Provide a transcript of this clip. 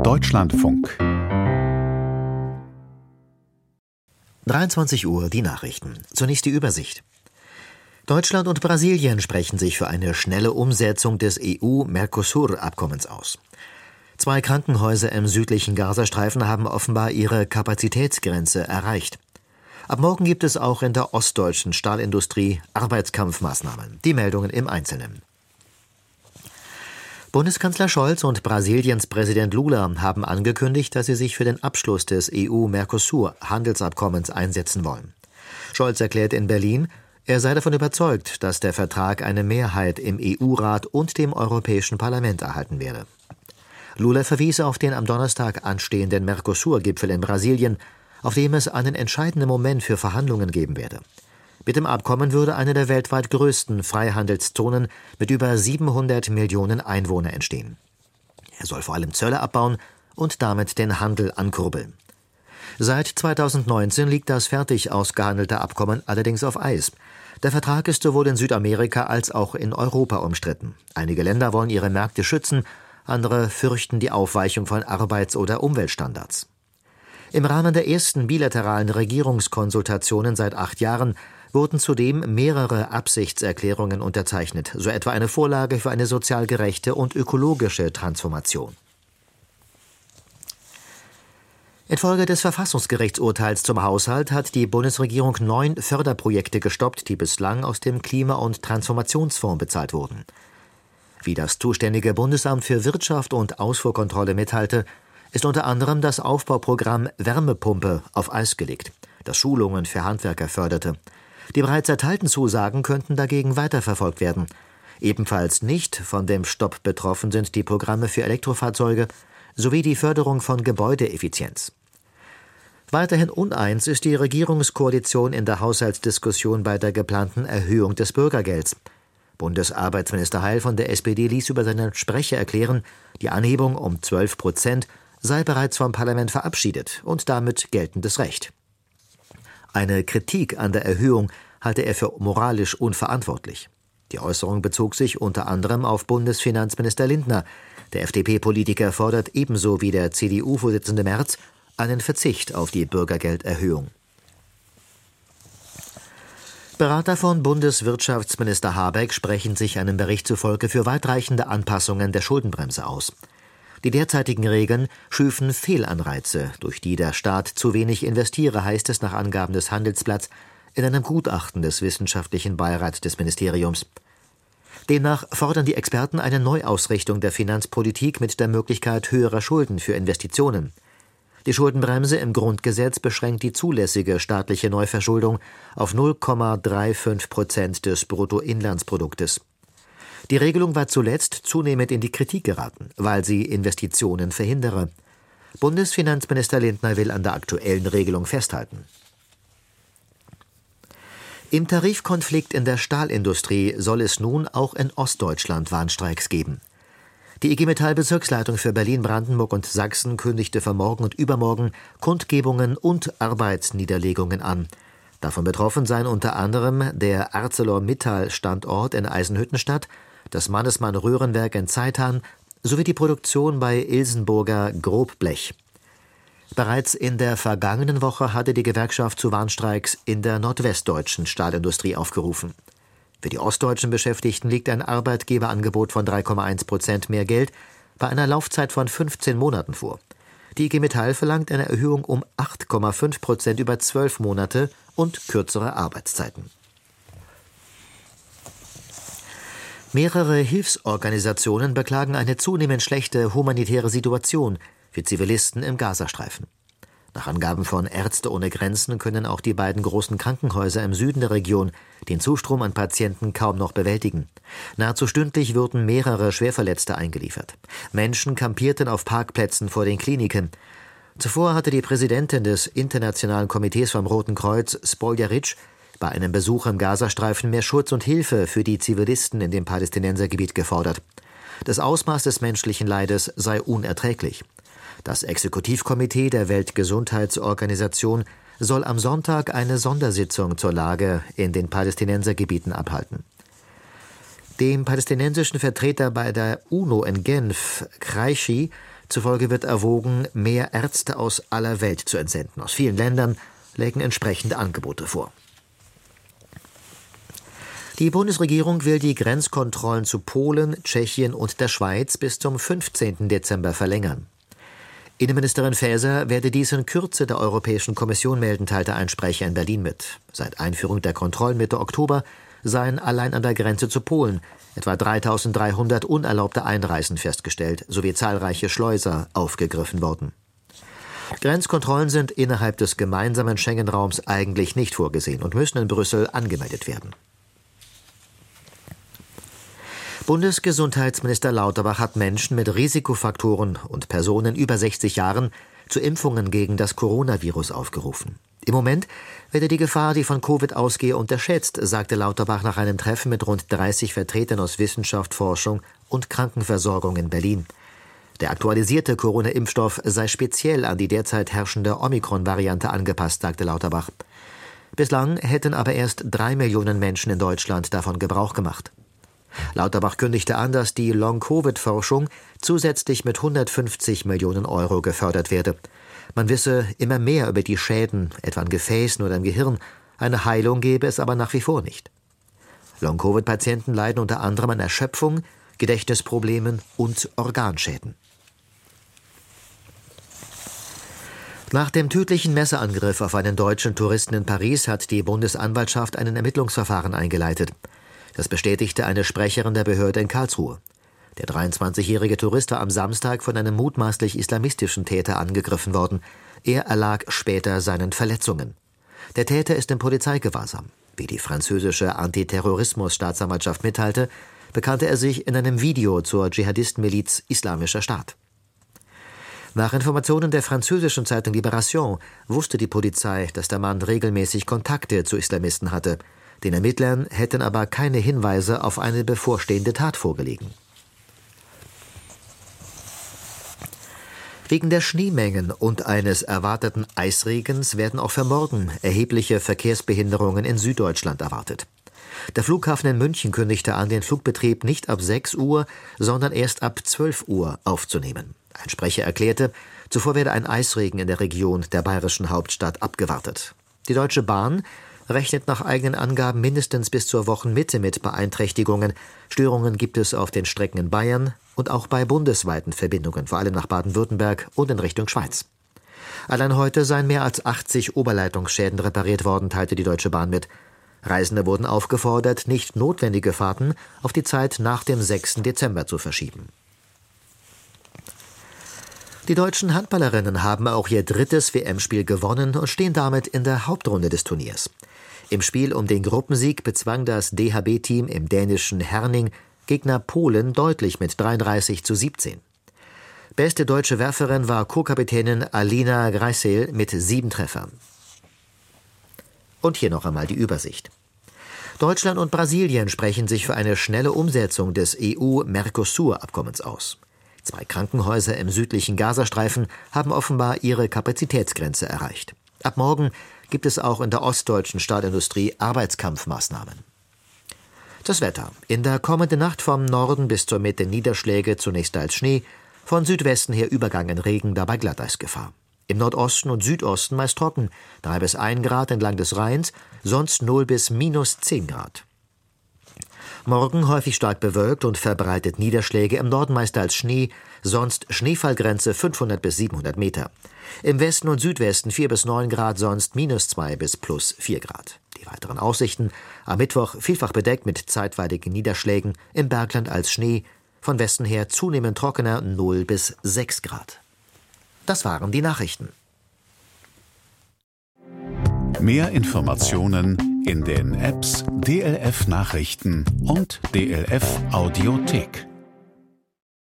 Deutschlandfunk. 23 Uhr, die Nachrichten. Zunächst die Übersicht. Deutschland und Brasilien sprechen sich für eine schnelle Umsetzung des EU-Mercosur-Abkommens aus. 2 Krankenhäuser im südlichen Gazastreifen haben offenbar ihre Kapazitätsgrenze erreicht. Ab morgen gibt es auch in der ostdeutschen Stahlindustrie Arbeitskampfmaßnahmen. Die Meldungen im Einzelnen. Bundeskanzler Scholz und Brasiliens Präsident Lula haben angekündigt, dass sie sich für den Abschluss des EU-Mercosur-Handelsabkommens einsetzen wollen. Scholz erklärt in Berlin, er sei davon überzeugt, dass der Vertrag eine Mehrheit im EU-Rat und dem Europäischen Parlament erhalten werde. Lula verwies auf den am Donnerstag anstehenden Mercosur-Gipfel in Brasilien, auf dem es einen entscheidenden Moment für Verhandlungen geben werde. Mit dem Abkommen würde eine der weltweit größten Freihandelszonen mit über 700 Millionen Einwohnern entstehen. Er soll vor allem Zölle abbauen und damit den Handel ankurbeln. Seit 2019 liegt das fertig ausgehandelte Abkommen allerdings auf Eis. Der Vertrag ist sowohl in Südamerika als auch in Europa umstritten. Einige Länder wollen ihre Märkte schützen, andere fürchten die Aufweichung von Arbeits- oder Umweltstandards. Im Rahmen der ersten bilateralen Regierungskonsultationen seit 8 Jahren wurden zudem mehrere Absichtserklärungen unterzeichnet, so etwa eine Vorlage für eine sozial gerechte und ökologische Transformation. Infolge des Verfassungsgerichtsurteils zum Haushalt hat die Bundesregierung 9 Förderprojekte gestoppt, die bislang aus dem Klima- und Transformationsfonds bezahlt wurden. Wie das zuständige Bundesamt für Wirtschaft und Ausfuhrkontrolle mitteilte, ist unter anderem das Aufbauprogramm Wärmepumpe auf Eis gelegt, das Schulungen für Handwerker förderte. Die bereits erteilten Zusagen könnten dagegen weiterverfolgt werden. Ebenfalls nicht von dem Stopp betroffen sind die Programme für Elektrofahrzeuge sowie die Förderung von Gebäudeeffizienz. Weiterhin uneins ist die Regierungskoalition in der Haushaltsdiskussion bei der geplanten Erhöhung des Bürgergelds. Bundesarbeitsminister Heil von der SPD ließ über seinen Sprecher erklären, die Anhebung um 12% sei bereits vom Parlament verabschiedet und damit geltendes Recht. Eine Kritik an der Erhöhung halte er für moralisch unverantwortlich. Die Äußerung bezog sich unter anderem auf Bundesfinanzminister Lindner. Der FDP-Politiker fordert ebenso wie der CDU-Vorsitzende Merz einen Verzicht auf die Bürgergelderhöhung. Berater von Bundeswirtschaftsminister Habeck sprechen sich einem Bericht zufolge für weitreichende Anpassungen der Schuldenbremse aus. Die derzeitigen Regeln schüfen Fehlanreize, durch die der Staat zu wenig investiere, heißt es nach Angaben des Handelsblatts in einem Gutachten des Wissenschaftlichen Beirats des Ministeriums. Demnach fordern die Experten eine Neuausrichtung der Finanzpolitik mit der Möglichkeit höherer Schulden für Investitionen. Die Schuldenbremse im Grundgesetz beschränkt die zulässige staatliche Neuverschuldung auf 0,35% des Bruttoinlandsproduktes. Die Regelung war zuletzt zunehmend in die Kritik geraten, weil sie Investitionen verhindere. Bundesfinanzminister Lindner will an der aktuellen Regelung festhalten. Im Tarifkonflikt in der Stahlindustrie soll es nun auch in Ostdeutschland Warnstreiks geben. Die IG Metall-Bezirksleitung für Berlin, Brandenburg und Sachsen kündigte für morgen und übermorgen Kundgebungen und Arbeitsniederlegungen an. Davon betroffen seien unter anderem der ArcelorMittal-Standort in Eisenhüttenstadt, das Mannesmann-Röhrenwerk in Zeitan sowie die Produktion bei Ilsenburger Grobblech. Bereits in der vergangenen Woche hatte die Gewerkschaft zu Warnstreiks in der nordwestdeutschen Stahlindustrie aufgerufen. Für die ostdeutschen Beschäftigten liegt ein Arbeitgeberangebot von 3,1% mehr Geld bei einer Laufzeit von 15 Monaten vor. Die IG Metall verlangt eine Erhöhung um 8,5% über 12 Monate und kürzere Arbeitszeiten. Mehrere Hilfsorganisationen beklagen eine zunehmend schlechte humanitäre Situation für Zivilisten im Gazastreifen. Nach Angaben von Ärzte ohne Grenzen können auch die beiden großen Krankenhäuser im Süden der Region den Zustrom an Patienten kaum noch bewältigen. Nahezu stündlich wurden mehrere Schwerverletzte eingeliefert. Menschen kampierten auf Parkplätzen vor den Kliniken. Zuvor hatte die Präsidentin des Internationalen Komitees vom Roten Kreuz, Spoljaric, bei einem Besuch im Gazastreifen mehr Schutz und Hilfe für die Zivilisten in dem Palästinensergebiet gefordert. Das Ausmaß des menschlichen Leides sei unerträglich. Das Exekutivkomitee der Weltgesundheitsorganisation soll am Sonntag eine Sondersitzung zur Lage in den Palästinensergebieten abhalten. Dem palästinensischen Vertreter bei der UNO in Genf, Kraichi, Zufolge wird erwogen, mehr Ärzte aus aller Welt zu entsenden. Aus vielen Ländern lägen entsprechende Angebote vor. Die Bundesregierung will die Grenzkontrollen zu Polen, Tschechien und der Schweiz bis zum 15. Dezember verlängern. Innenministerin Faeser werde dies in Kürze der Europäischen Kommission melden, teilte ein Sprecher in Berlin mit. Seit Einführung der Kontrollen Mitte Oktober seien allein an der Grenze zu Polen etwa 3.300 unerlaubte Einreisen festgestellt, sowie zahlreiche Schleuser aufgegriffen worden. Grenzkontrollen sind innerhalb des gemeinsamen Schengen-Raums eigentlich nicht vorgesehen und müssen in Brüssel angemeldet werden. Bundesgesundheitsminister Lauterbach hat Menschen mit Risikofaktoren und Personen über 60 Jahren zu Impfungen gegen das Coronavirus aufgerufen. Im Moment werde die Gefahr, die von Covid ausgehe, unterschätzt, sagte Lauterbach nach einem Treffen mit rund 30 Vertretern aus Wissenschaft, Forschung und Krankenversorgung in Berlin. Der aktualisierte Corona-Impfstoff sei speziell an die derzeit herrschende Omikron-Variante angepasst, sagte Lauterbach. Bislang hätten aber erst 3 Millionen Menschen in Deutschland davon Gebrauch gemacht. Lauterbach kündigte an, dass die Long-Covid-Forschung zusätzlich mit 150 Millionen Euro gefördert werde. Man wisse immer mehr über die Schäden, etwa an Gefäßen oder im Gehirn. Eine Heilung gebe es aber nach wie vor nicht. Long-Covid-Patienten leiden unter anderem an Erschöpfung, Gedächtnisproblemen und Organschäden. Nach dem tödlichen Messerangriff auf einen deutschen Touristen in Paris hat die Bundesanwaltschaft ein Ermittlungsverfahren eingeleitet. Das bestätigte eine Sprecherin der Behörde in Karlsruhe. Der 23-jährige Tourist war am Samstag von einem mutmaßlich islamistischen Täter angegriffen worden. Er erlag später seinen Verletzungen. Der Täter ist im Polizeigewahrsam. Wie die französische Antiterrorismus-Staatsanwaltschaft mitteilte, bekannte er sich in einem Video zur Dschihadistenmiliz Islamischer Staat. Nach Informationen der französischen Zeitung Libération wusste die Polizei, dass der Mann regelmäßig Kontakte zu Islamisten hatte. Den Ermittlern hätten aber keine Hinweise auf eine bevorstehende Tat vorgelegen. Wegen der Schneemengen und eines erwarteten Eisregens werden auch für morgen erhebliche Verkehrsbehinderungen in Süddeutschland erwartet. Der Flughafen in München kündigte an, den Flugbetrieb nicht ab 6 Uhr, sondern erst ab 12 Uhr aufzunehmen. Ein Sprecher erklärte, zuvor werde ein Eisregen in der Region der bayerischen Hauptstadt abgewartet. Die Deutsche Bahn rechnet nach eigenen Angaben mindestens bis zur Wochenmitte mit Beeinträchtigungen. Störungen gibt es auf den Strecken in Bayern und auch bei bundesweiten Verbindungen, vor allem nach Baden-Württemberg und in Richtung Schweiz. Allein heute seien mehr als 80 Oberleitungsschäden repariert worden, teilte die Deutsche Bahn mit. Reisende wurden aufgefordert, nicht notwendige Fahrten auf die Zeit nach dem 6. Dezember zu verschieben. Die deutschen Handballerinnen haben auch ihr 3. WM-Spiel gewonnen und stehen damit in der Hauptrunde des Turniers. Im Spiel um den Gruppensieg bezwang das DHB-Team im dänischen Herning Gegner Polen deutlich mit 33:17. Beste deutsche Werferin war Co-Kapitänin Alina Greisel mit 7 Treffern. Und hier noch einmal die Übersicht. Deutschland und Brasilien sprechen sich für eine schnelle Umsetzung des EU-Mercosur-Abkommens aus. 2 Krankenhäuser im südlichen Gazastreifen haben offenbar ihre Kapazitätsgrenze erreicht. Ab morgen gibt es auch in der ostdeutschen Stahlindustrie Arbeitskampfmaßnahmen. Das Wetter. In der kommenden Nacht vom Norden bis zur Mitte Niederschläge, zunächst als Schnee, von Südwesten her Übergang in Regen, dabei Glatteisgefahr. Im Nordosten und Südosten meist trocken, 3 bis 1 Grad entlang des Rheins, sonst 0 bis -10 Grad. Morgen häufig stark bewölkt und verbreitet Niederschläge, im Norden meist als Schnee, sonst Schneefallgrenze 500 bis 700 Meter. Im Westen und Südwesten 4 bis 9 Grad, sonst -2 bis +4 Grad. Die weiteren Aussichten: am Mittwoch vielfach bedeckt mit zeitweiligen Niederschlägen, im Bergland als Schnee, von Westen her zunehmend trockener 0 bis 6 Grad. Das waren die Nachrichten. Mehr Informationen in den Apps DLF Nachrichten und DLF Audiothek.